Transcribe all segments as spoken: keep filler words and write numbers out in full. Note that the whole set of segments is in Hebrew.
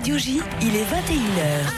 Radio J, il est vingt et une heures.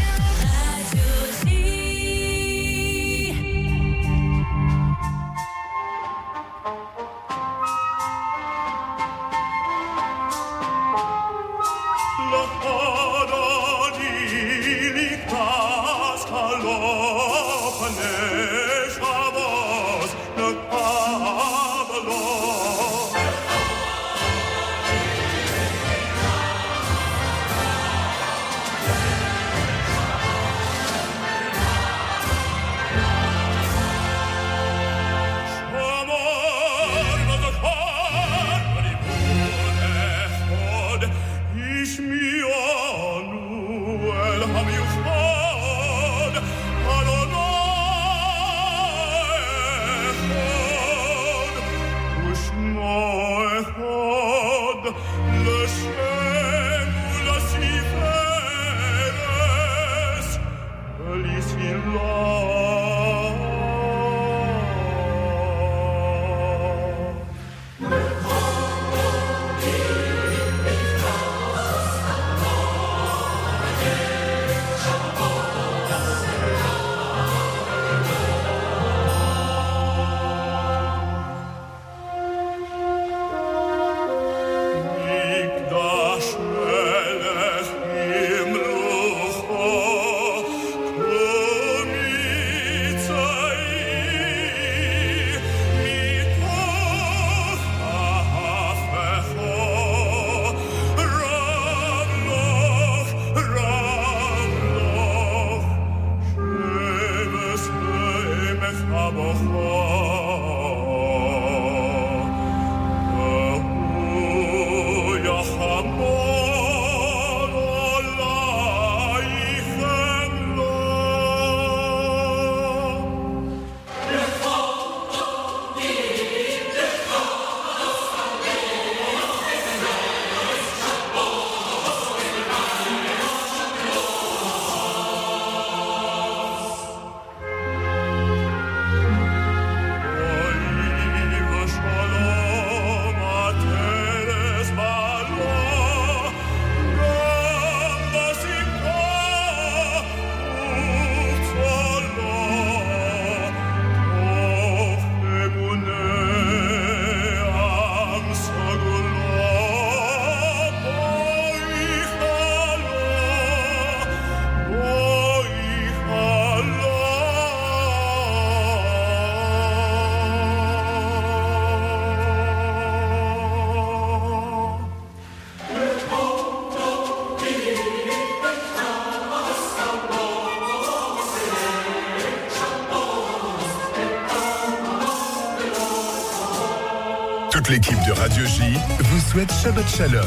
Toute l'équipe de Radio J vous souhaite Shabbat Shalom.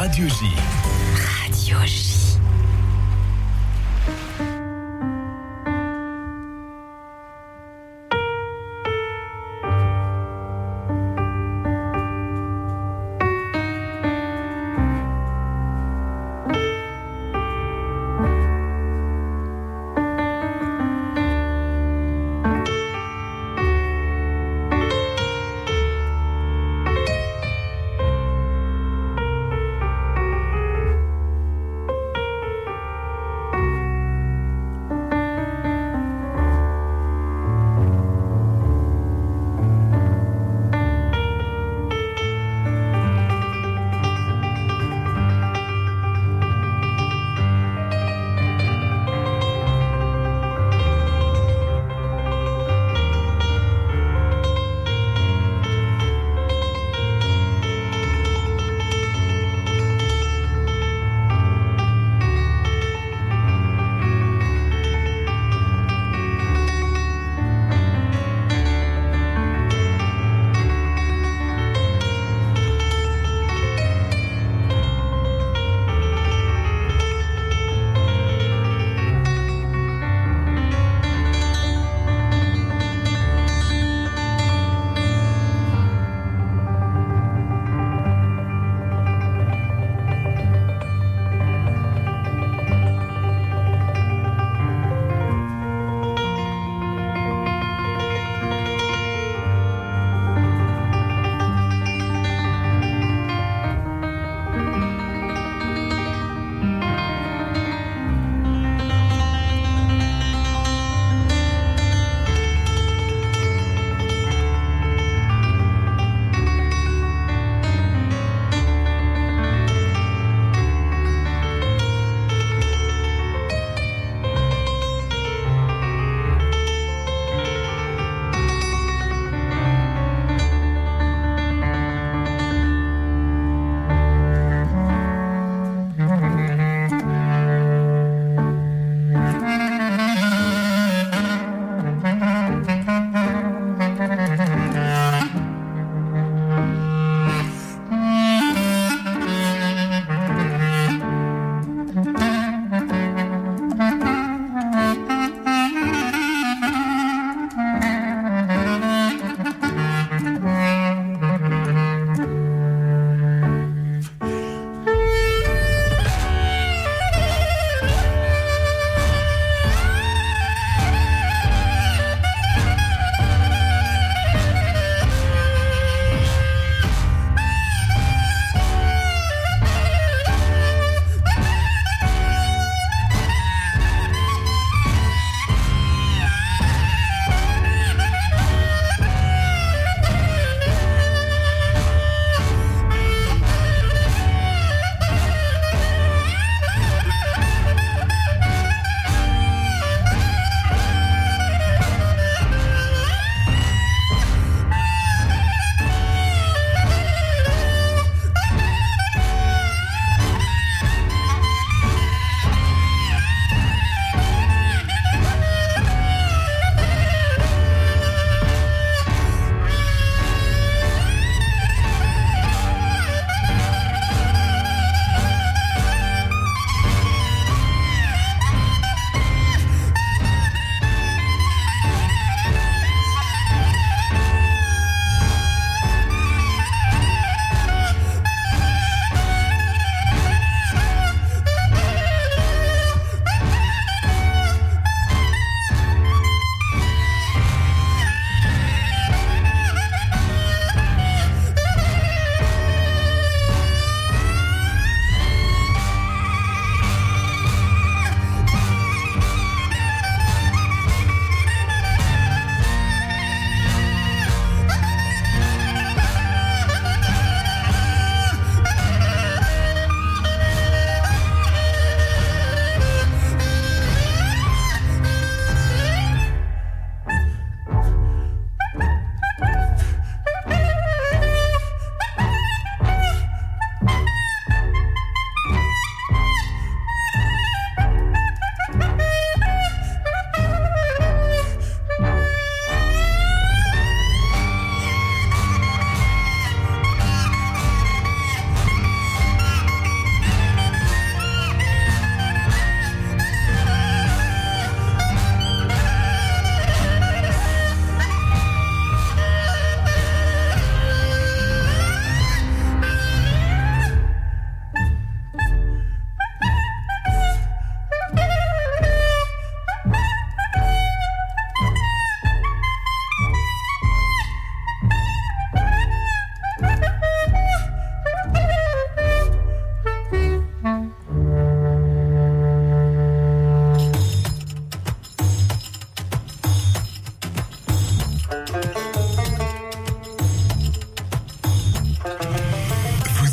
Radio J. Radio J.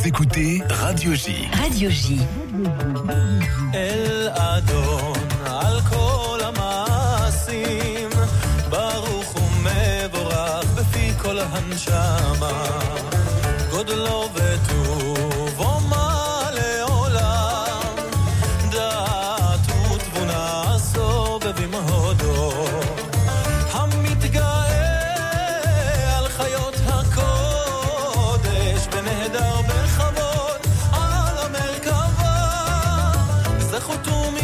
écoutez Radio J. Radio J. El Adon al kol ha'ma'asim baruch u'mevorach befi kol hanshama godlo v'tuvo ma le'olam da'at u'tvuna sobevim hodo המתגאה על חיות הקודש ונהדר בכבוד על המרכבה זכות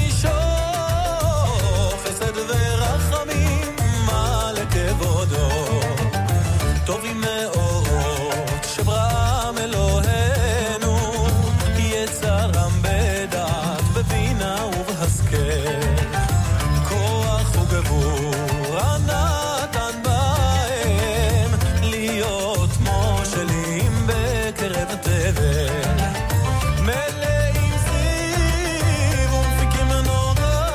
ומשוך חסד ורחמים מלא כבודו טובים מאורות שברם אלוהינו יצרם בדעת בבינה ובהשכל כוח וגבור נתן בהם להיות מושלים בקרב תבל מלאים זיו ומפיקים נורא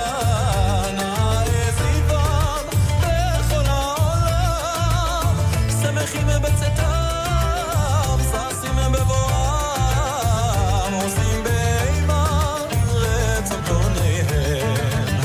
נאה זיוון בכל העולם שמחים בצאתם ששים בבואם עושים באימם רצון פניהם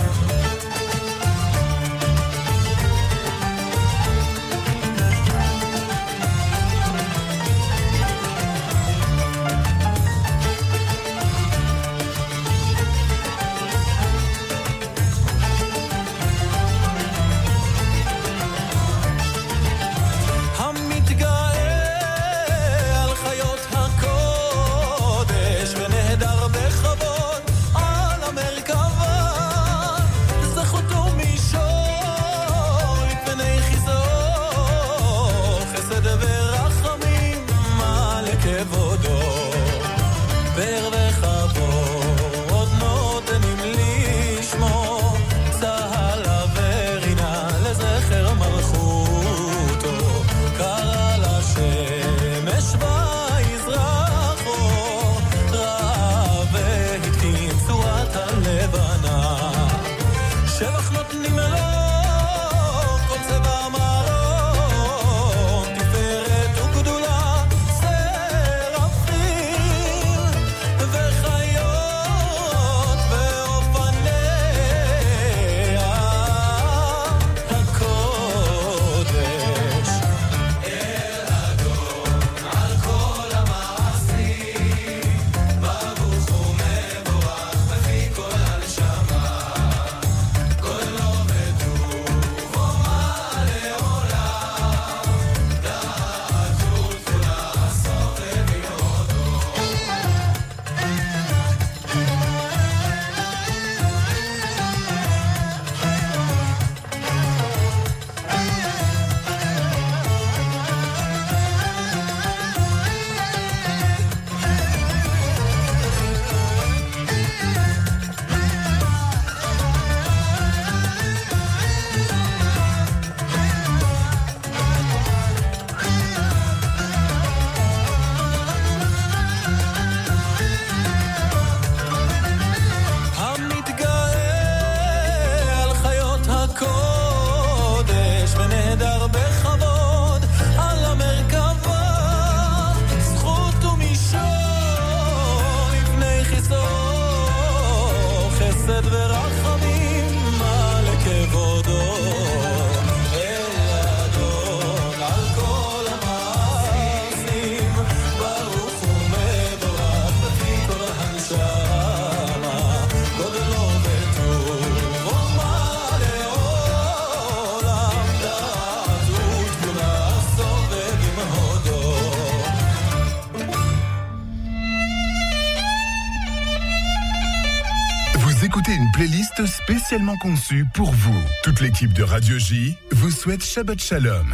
Écoutez une playlist spécialement conçue pour vous. Toute l'équipe de Radio J vous souhaite Shabbat Shalom.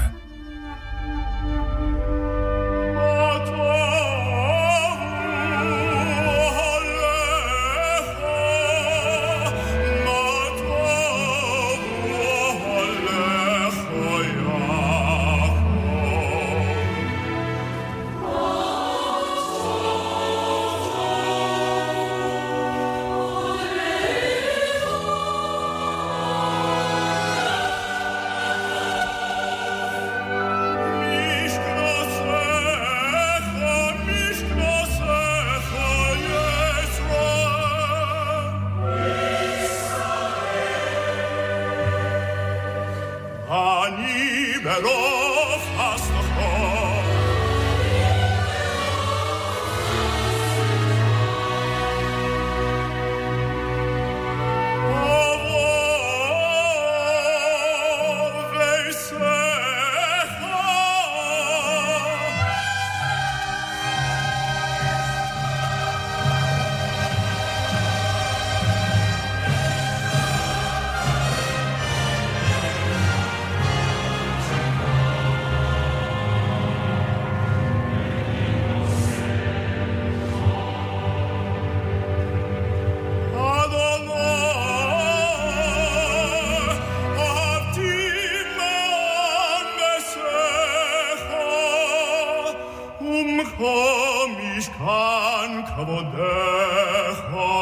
משכן כבודך.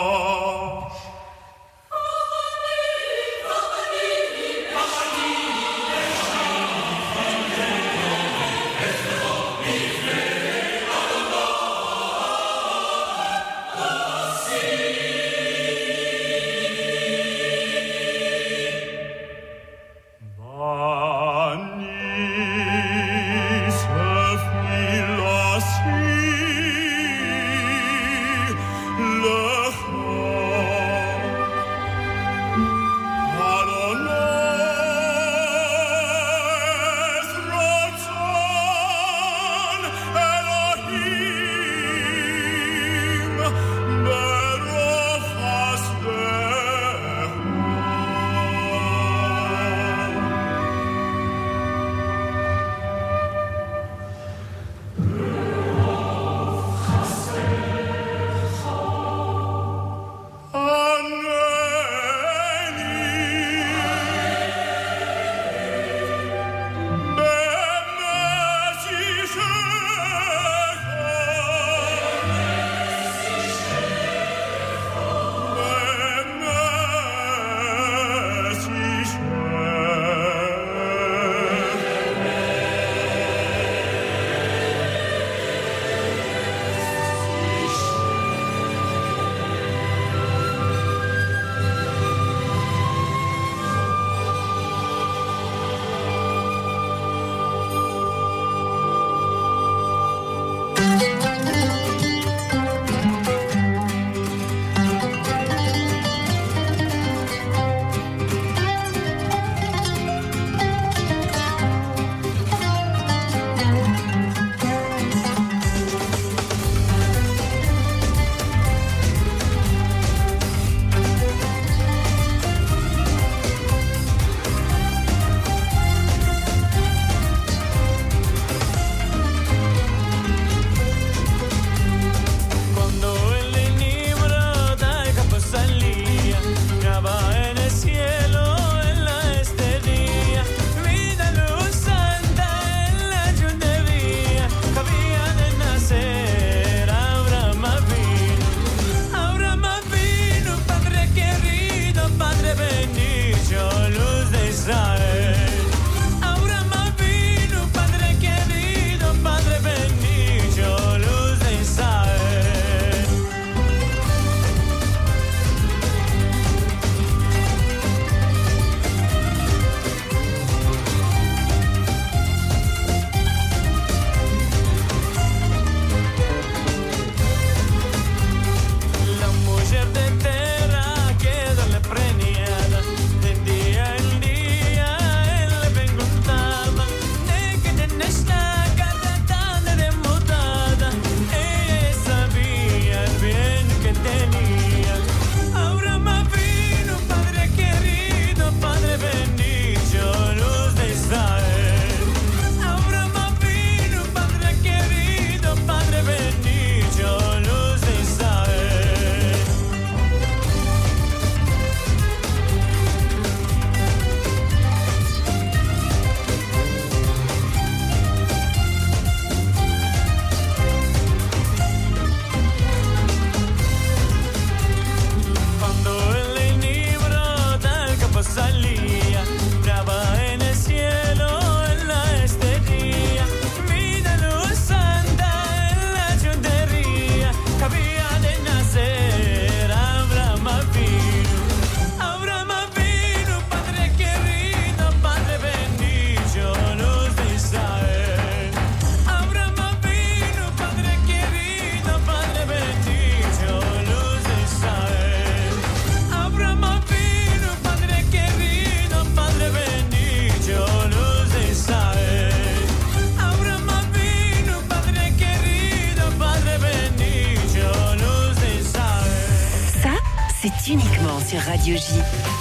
uniquement sur Radio J.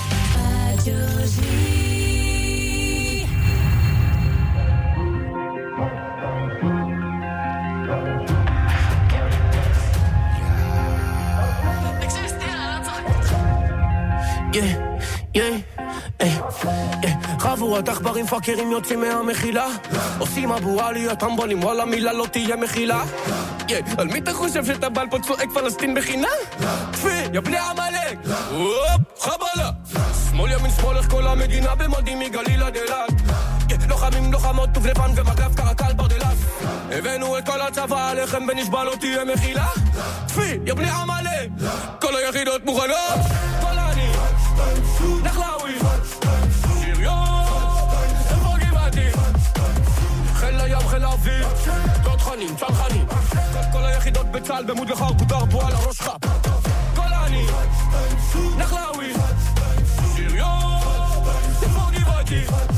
Radio J. Yeah, yeah, eh, eh. חבורת עכברים פאקרים יוצאים מהמחילה, עושים אבו עלי הטמבלים, וואלה מילה לא תהיה מחילה. Yeah, על מי אתה חושב שאתה בעל פה צועק פלסטין בחינה? תפי, יא בני עמלק! הופ, חבלה! שמאל ימין שמאל איך כל המדינה במודים מגליל עד אילת. לוחמים לוחמות טובלפן ומגף קרקל ברדלס. הבאנו את כל הצבא עליכם ונשבע לא תהיה מחילה. תפי, יא בני עמלק! כל היחידות מוכנות! פולני! נחלאווי! שריון! איפה גבעתי? חיל הים, חיל האוויר, תותחנים, צנחנים. כל היחידות בצה"ל במוד לך וקודר בו על הראש חפ. גולני, נחלאווי, שריון, איפה גבעתי?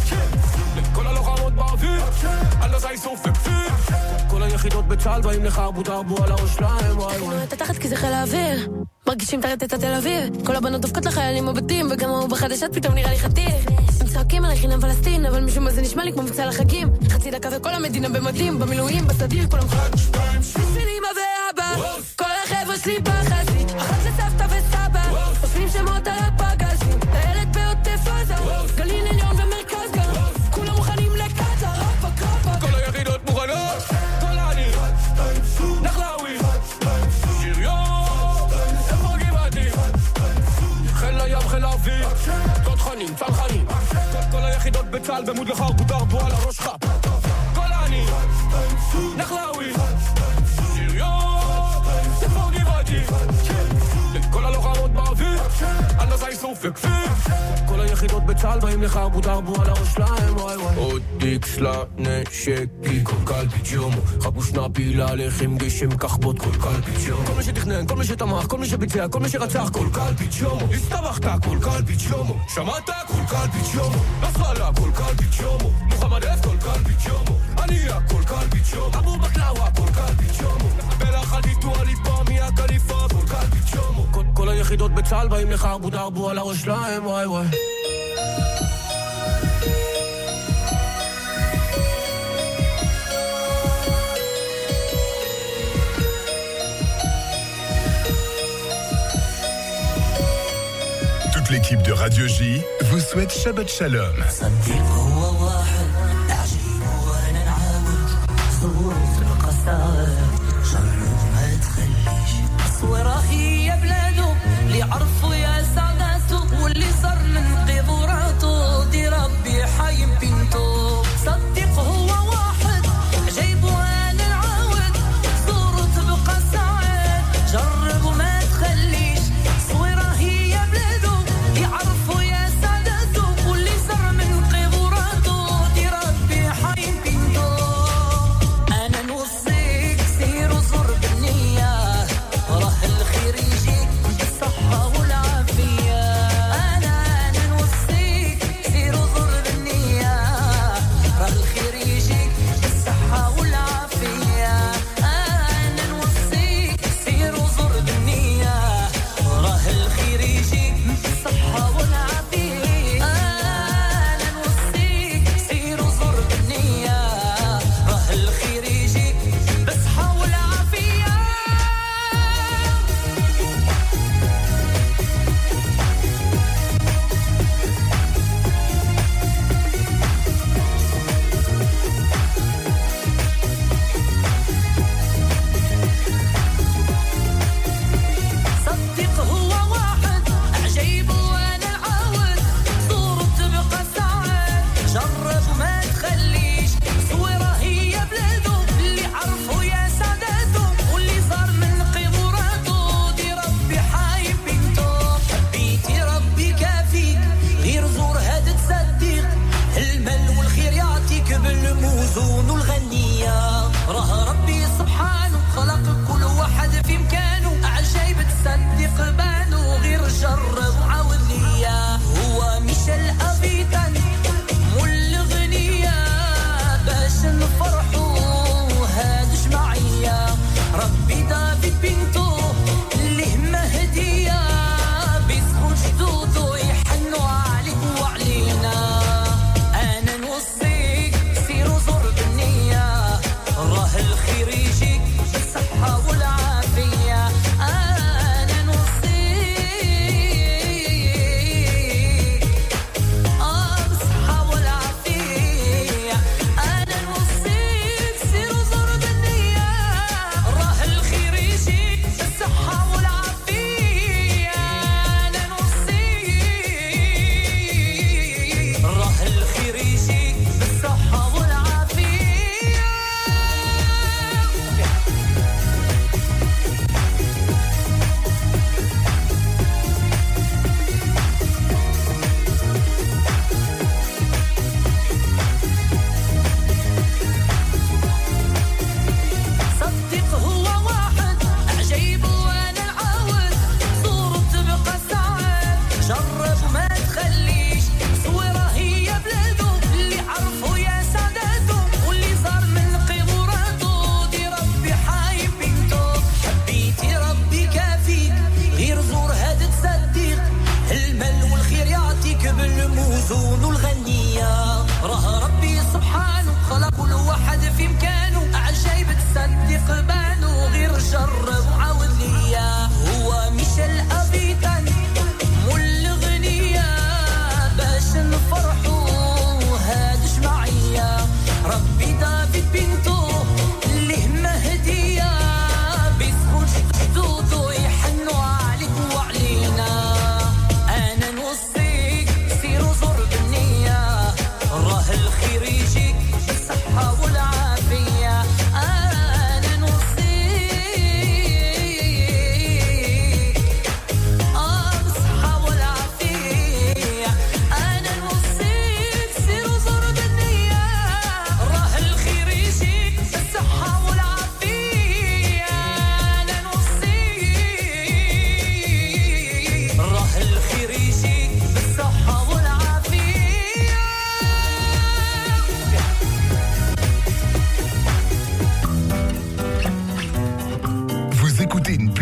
כל הלוחמות באוויר, על הזי סוף וכפיר. כל היחידות בצה"ל באים לך וקודר בו על הראש שלהם. תקנו את התחת כי זה חיל האוויר, מרגישים תרת את התל אוויר. כל הבנות דופקות לחיילים בבתים, וגם הוא בחדשת פתאום נראה לי חתיר. הם צועקים עלי חינם פלסטין, אבל משום מה זה נשמע לי כמו מבצע לחגים. חצי דקה וכל המדינה במדים, במילואים, בסדיר, כולם חג שתיים שלי אמא ואבא, כל החבר'ה שלי בחזית, אחת לסבתא וסבא, עושים שמות על הפגזים, הילד בעוטף עזה, גליל עליון ומרכז גם, כולם מוכנים לקטה, רפה קרפה. כל היחידות מוכנות, גולני, נחלאווי, שריון, איפה גבעתי? חיל הים, חיל האוויר, תותחנים, צנחנים. כל היחידות בצה"ל במוד לך וקודר בו על הראש חפ. גולני, נחלאווי, שריון, איפה גבעתי? כל הלוחמות באוויר, על הזי סוף וכפיר. כל היחידות בצה"ל באים לך וקודר בו על הראש שלהם. עוד איקס לנשק, כי כל קל פיג'ומו, חבוש נפילה לחם גשם כחבות כל קל פיג'ומו. כל מי שתכנן, כל מי שתמך, כל מי שביצע, כל מי שרצח, כל קל פיג'ומו. הסתבכת, כל קל פיג'ומו. שמעת, כל קל פיג'ומו. נסראללה, כל קל פיג'ומו. מוחמד אף, כל קל פיג'ומו. עניה, כל קל פיג'ומו. אבו בקלאווה, כל קל פיג'ומו. בלחדיתו הליפה מהקליפה, כל קל פיג'ומו. כל היחידות בצה"ל באים לך וקודר בו על הראש שלהם. וואי וואי. Toute l'équipe de Radio J vous souhaite Shabbat Shalom. راه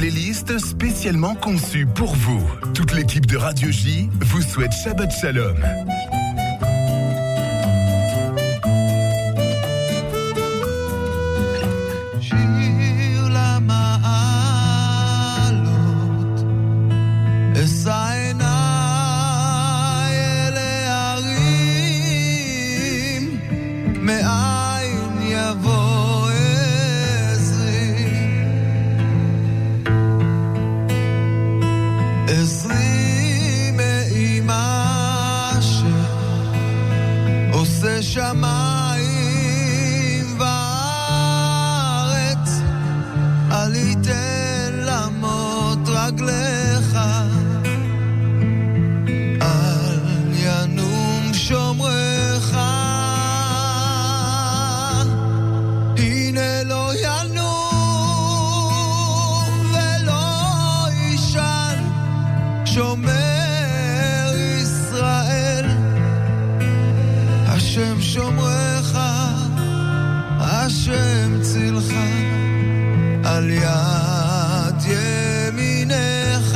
playlist spécialement conçue pour vous. Toute l'équipe de Radio J vous souhaite Shabbat Shalom. שמיים וארץ, אל יתן למות רגליך, אל ינום שומרך, הנה לא ינום ולא ישן, שומר ישראל, השם שומרך, השם צילך, על יד ימינך,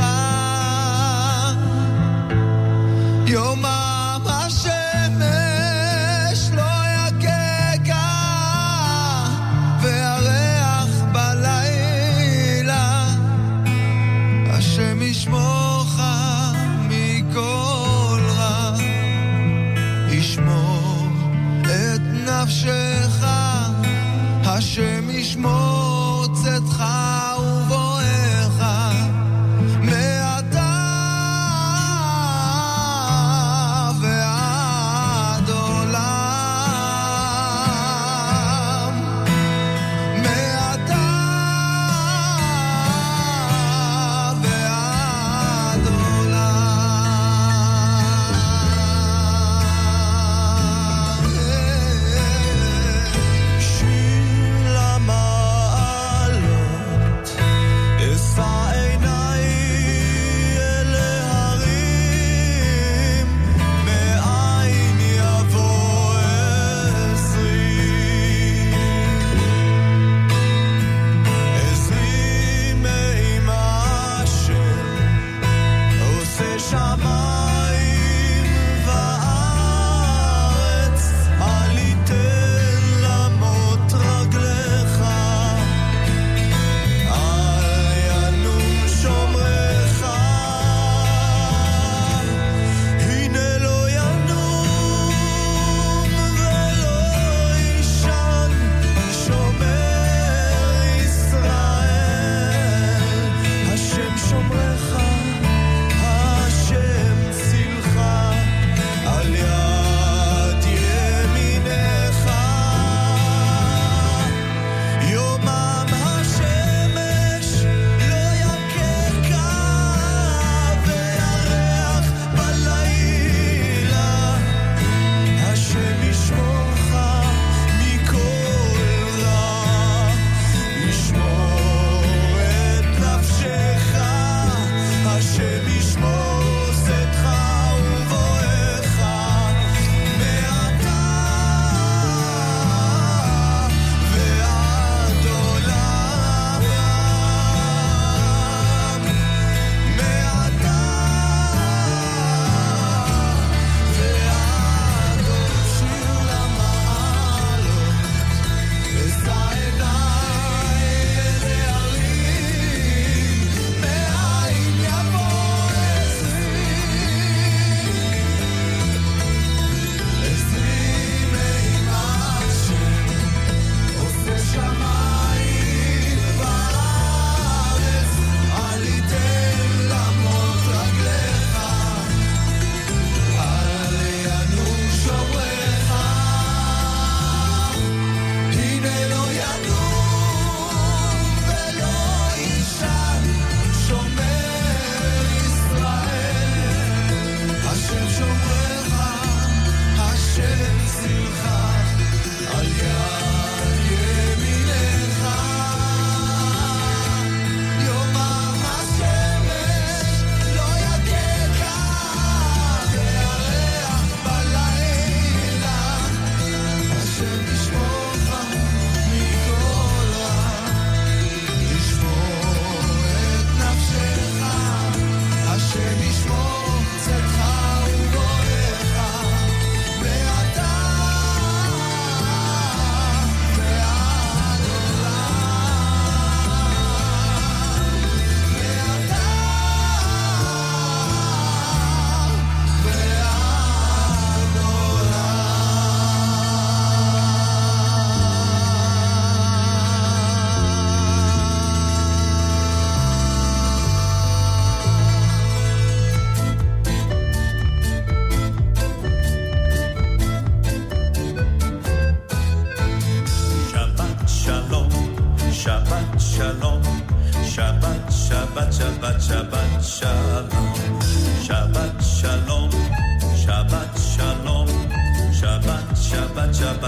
יומם השמש לא יגגה, והריח בלילה, השם ישמורך מכל רע, ישמור את נפשך, השם ישמור צאתך ובואך מעתה ועד עולם, מעתה ועד עולם.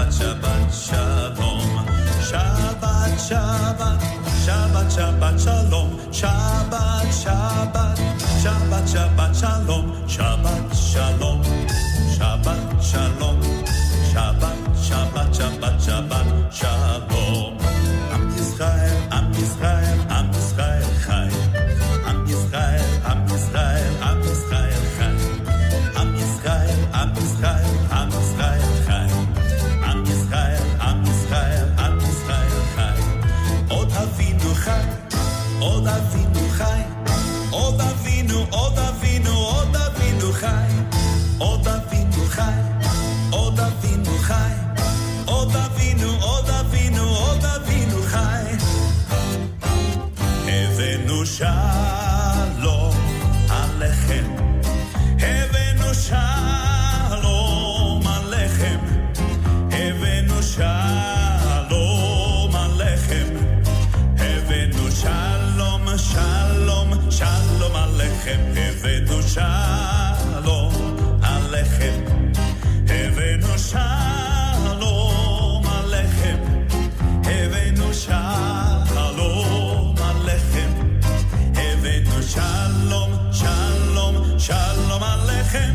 Shabbat Shalom. Shabbat Shabbat Shabbat Shabbat Shalom. Shabbat Shabbat Shabbat Shabbat Shalom. Shabbat Shalom. Shabbat Shalom. Shabbat Shabbat Shabbat Shabbat Shalom. Am Yisrael, Am Yisrael, Am Yisrael Chai. Am Yisrael, Am Yisrael, Am Yisrael Chai. Am Yisrael, Am Yisrael, Am Yisrael Chai. Am Yisrael, Am Yisrael, Am Yisrael Chai. Od Avinu Chai, Od Avinu Chai. Od Avinu, Od Avinu, Od Avinu Chai. Od Avinu Chai. Od Avinu Chai. Od Avinu, Od Avinu, Od Avinu Chai. Havenu Shalom Alechem. Havenu Shalom Alechem. Havenu Shalom Alechem. Havenu Shalom, Shalom, Shalom Alechem. Havenu Shalom Alechem. Havenu Shalom Alechem. Havenu Shalom Alechem. Havenu Shalom, Shalom, Shalom Alechem.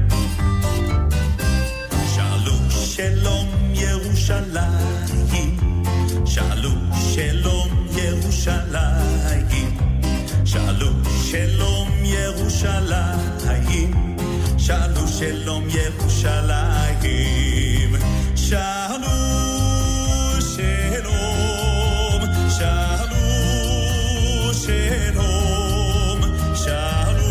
Shalu Shalom Yerushalayim. Shalu Shalom Yerushalayim. Shalu Shalom Yerushalayim. Shalu Shalom Yerushalayim. Shalu Shalom. Shalu Shalom. Shalu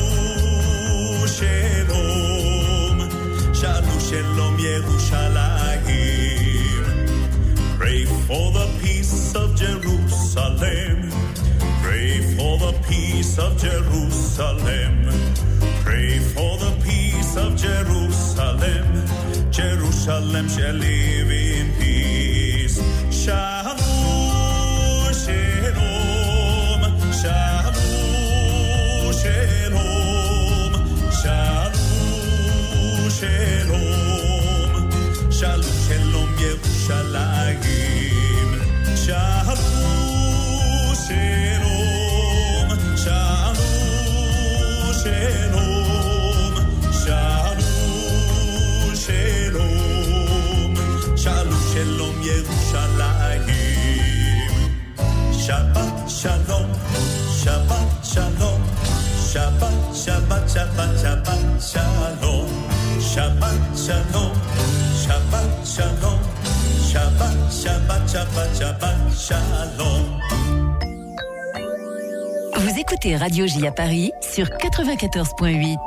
Shalom. Shalu Shalom Yerushalayim. Pray for the peace of Jerusalem. Pray for the peace of Jerusalem. Pray for the peace of Jerusalem. Jerusalem shall live in peace. Shalom, Shalom, Shalom, Shalom, Shalom, Shalom, Shalom, Shalom, Yerushalayim. Shalom, Shalom, Shalom, Shalom, Shalom, Shalom, Shalom, Shalom, Yerushalayim. Shabbat Shalom, Shabbat Shalom, Shabbat, Shabbat, Shabbat, Shabbat Shalom, Shabbat Shalom, Shabbat Shalom, Shabbat, Shabbat, Shabbat, Shabbat Shalom. Vous écoutez Radio J à Paris sur quatre-vingt-quatorze point huit.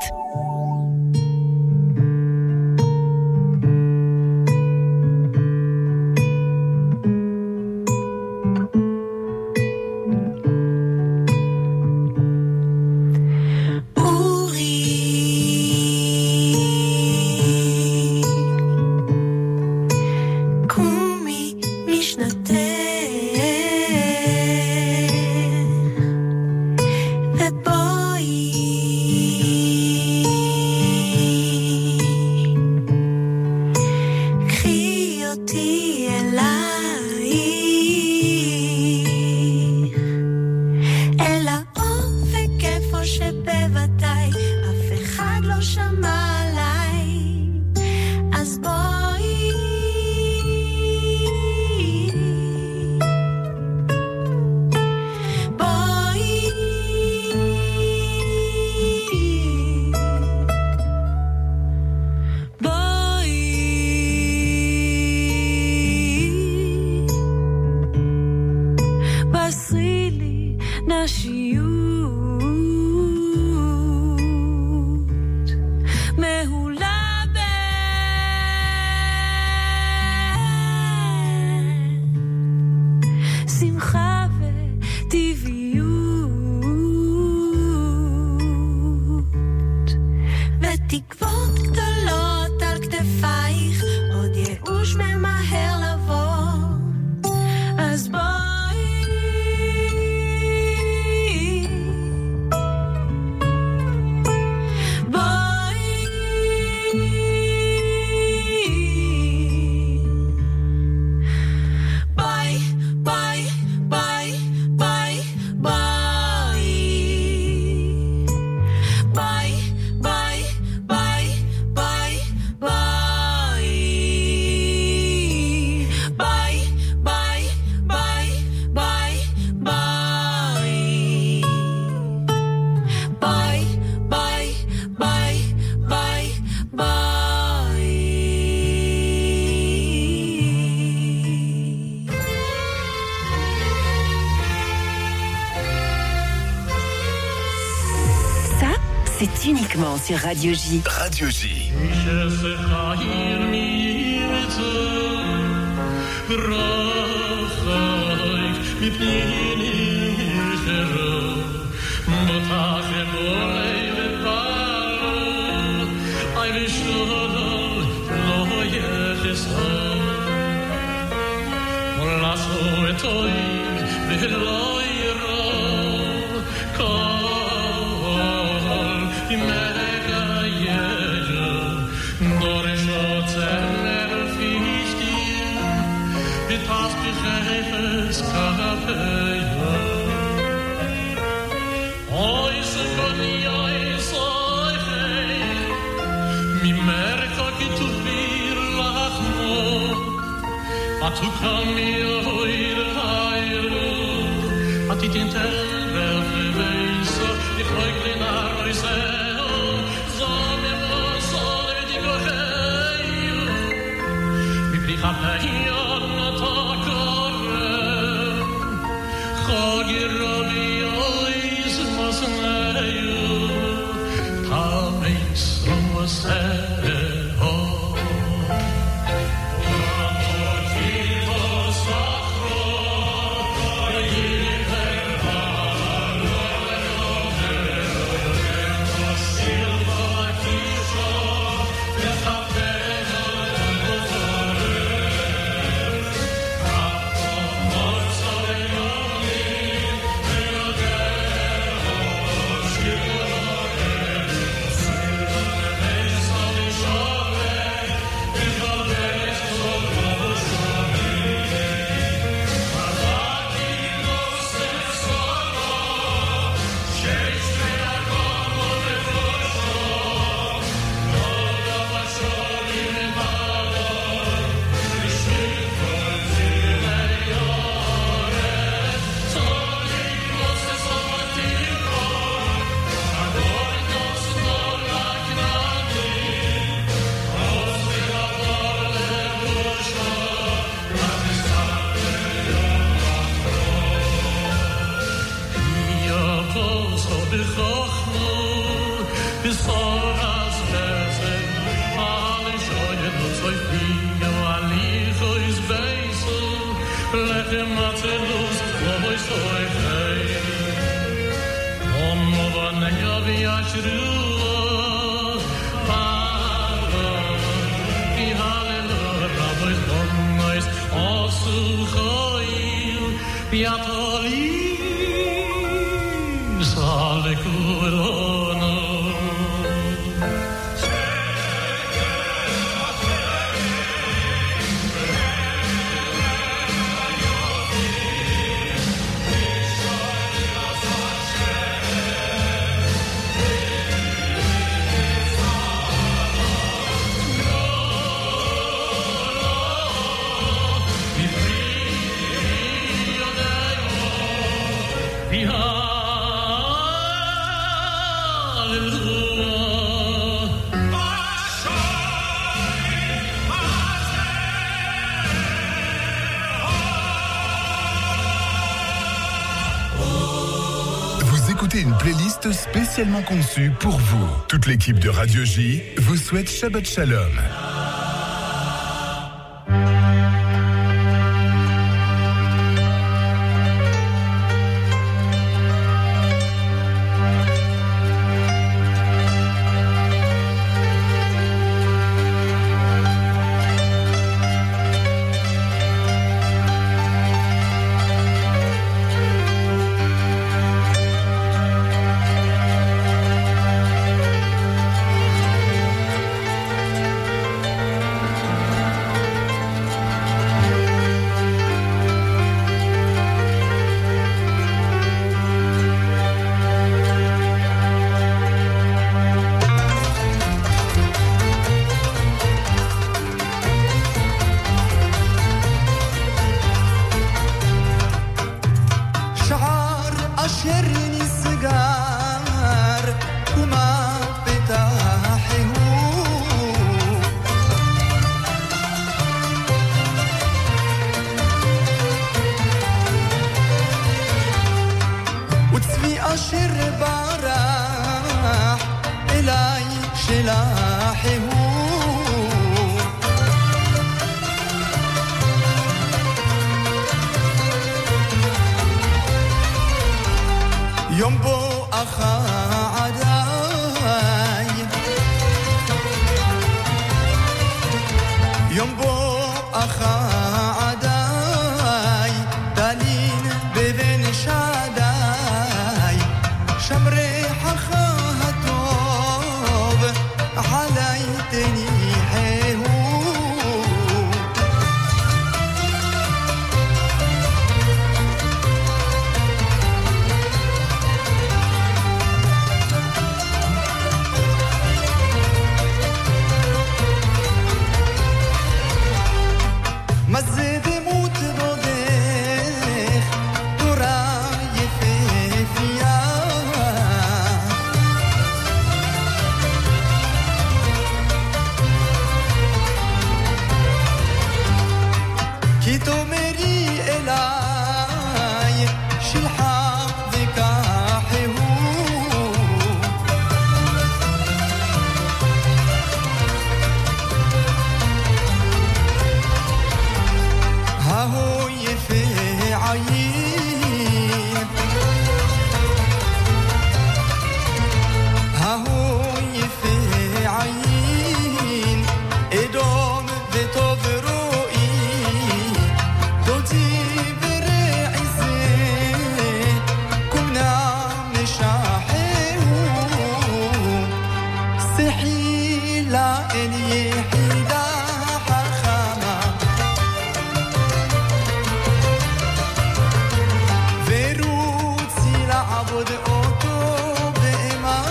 c'est uniquement sur Radio J. Radio J. Tu kan mi hoire hairo at it intervel beweise ich hoigle nach reise so me so le digo hey mi pricha hier na ta corre khogir mi ois masnayo ta me so se Une playlist spécialement conçue pour vous. Toute l'équipe de Radio J vous souhaite Shabbat Shalom. אולי שלך הוא יום בו אחריי יום בו אחריי דלין בבן שדי שם ריחך הטוב עלי תניחהו מזה דמות דודך תורה יפהפייה כי תאמרי אליי שלחה וכחהו ההוא יפה עין ההוא יפה עין אדום וטוב רואי דודי ורעי זה כומנה משחהו שיחי לה אל יחידה חכמה ורוצי לעבוד אותו באמה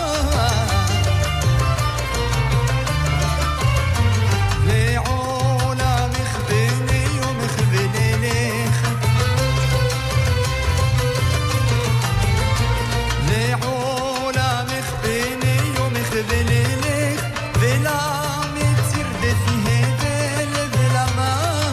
לעולמך וליומך ולילך לעולמך וליומך ולילך ולמציר דפי הבל ולמה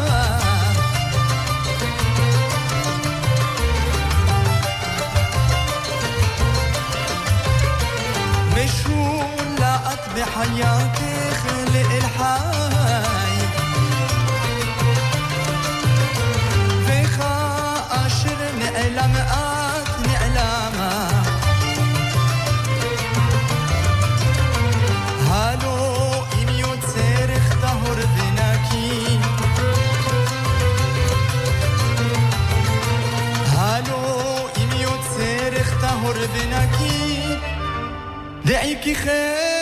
משולעת בחייתך לאל חי וכאשר נעלם את נעלמה הלא אם יוצרך טהור ונקי הלא אם יוצרך טהור ונקי דעי כי חן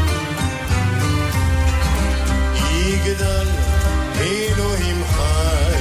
יגדל אלוהים חי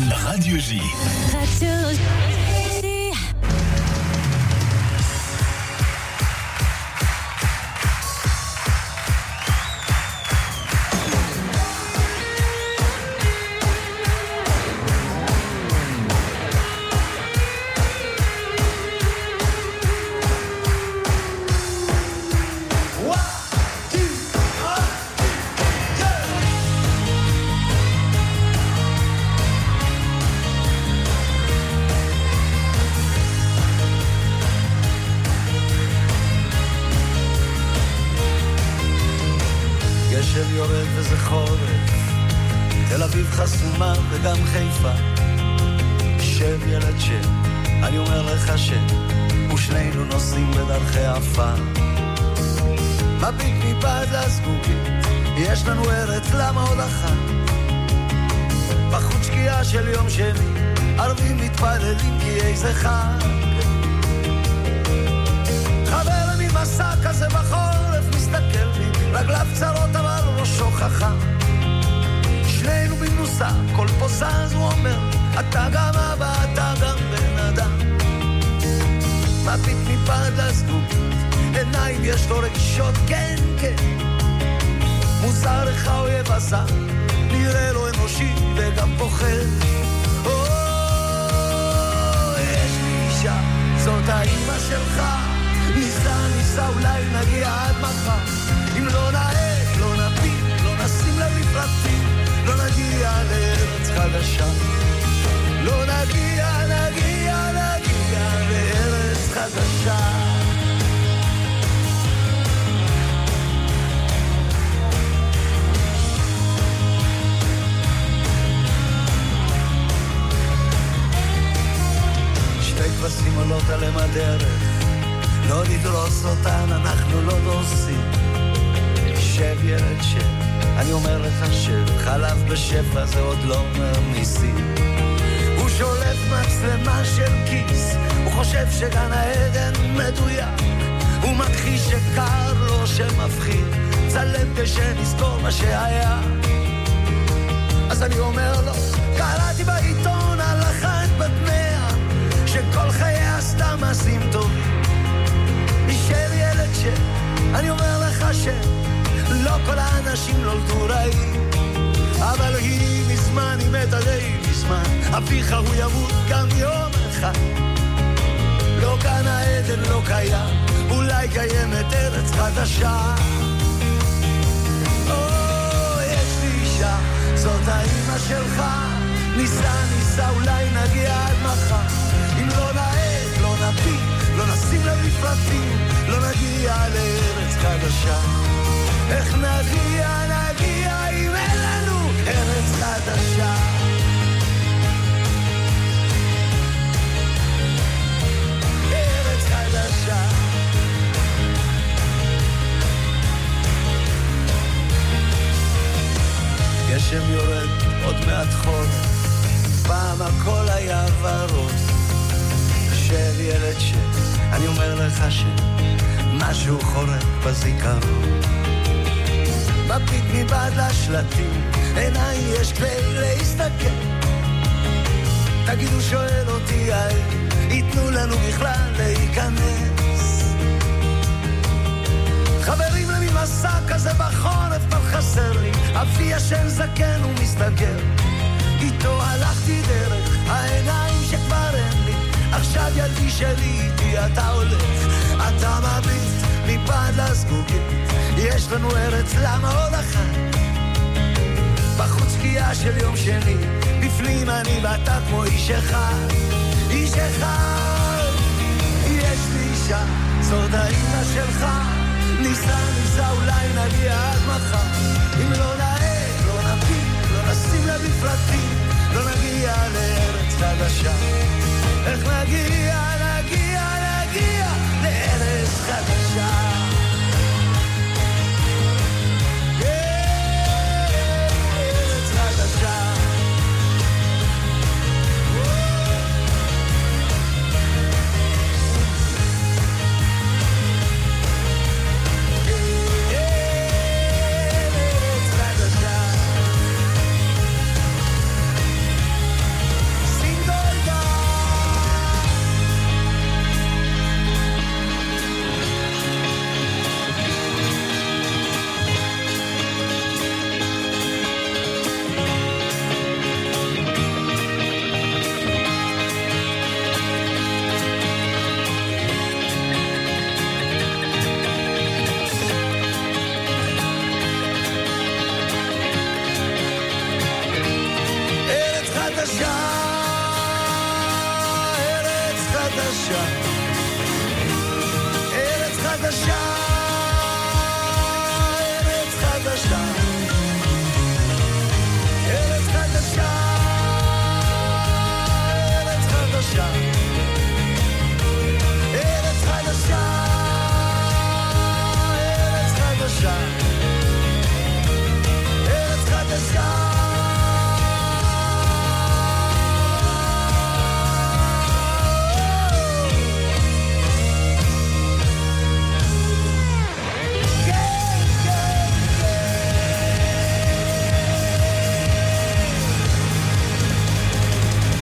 Radio J. Radio J. וגם חיפה שב ילד שב אני אומר לך שב ושנינו נוסעים בדרכי עפר מביט מבעד לזגוגית יש לנו ארץ למה עוד אחת בחוץ שקיעה של יום שני ערבים מתפללים כי איזה חג חבר אני מסע כזה בחורף מסתכל לי רגליו צרות אבל ראשו חכם שנינו במנוסה, כל פוסז הוא אומר אתה גם אבא, אתה גם בן אדם מביט מבעד לזגוגית עיניים יש לו רגישות, כן, כן מוזר לך אויב עשה נראה לו אנושי וגם פוחד או, יש לי אישה זאת האמא שלך ניסה, ניסה, אולי נגיע עד מחר אם לא נעד, לא נפיל, לא נשים לב לפרטים לא נגיע לארץ חדשה לא נגיע, נגיע, נגיע לארץ חדשה שתי כבשים עולות עליהם הדרך לא נדרוס אותן, אנחנו לא דורסים שב ילד שב אני אומר לך שחלב בשפע זה עוד לא אומר ניסים הוא שולט מצלמה של כיס הוא חושב שגן העדן מדויק הוא מכחיש שקר לו שמפחיד צלם כשנזכור מה שהיה אז אני אומר לו קראתי בעיתון על אחת בת מאה שכל חייה עשתה מעשים טובים נשאר ילד שאני אומר לך ש לא כל האנשים נולדו רעים אבל היא מזמן, היא מתה די מזמן אביך הוא ימות גם יום אחד לא כאן העדן לא קיים אולי קיימת ארץ חדשה או, יש לי אישה זאת האמא שלך ניסה, ניסה, אולי נגיע עד מחר אם לא נעד, לא נפיל, לא נשים לב לפרטים לא נגיע לארץ חדשה איך נגיע, נגיע אם אין לנו ארץ חדשה ארץ חדשה גשם יורד עוד מעט חורף פעם הכל היה ורוד שב ילד שב אני אומר לך שמשהו חורק בזיכרון מביט מבעד לשלטים עיניים יש כלי להסתכל תגידו שואל אותי האם ייתנו לנו בכלל להיכנס חברים למי מסע כזה בחורף אבל חסר לי אבי ישן זקן ומסתגר איתו הלכתי דרך העיניים שכבר אין לי עכשיו ילדי שלי איתי אתה הולך אתה מביט מבעד לזגוגית יש לנו ארץ למה עוד אחת בחוץ שקיעה של יום שני בפנים אני ואתה כמו איש אחד איש אחד יש לי אישה זאת האמא שלך ניסה ניסה אולי נגיע עד מחר אם לא נעד לא נפיל לא נשים לב לפרטים לא נגיע לארץ חדשה איך נגיע נגיע נגיע לארץ חדשה חדשה, ארץ חדשה.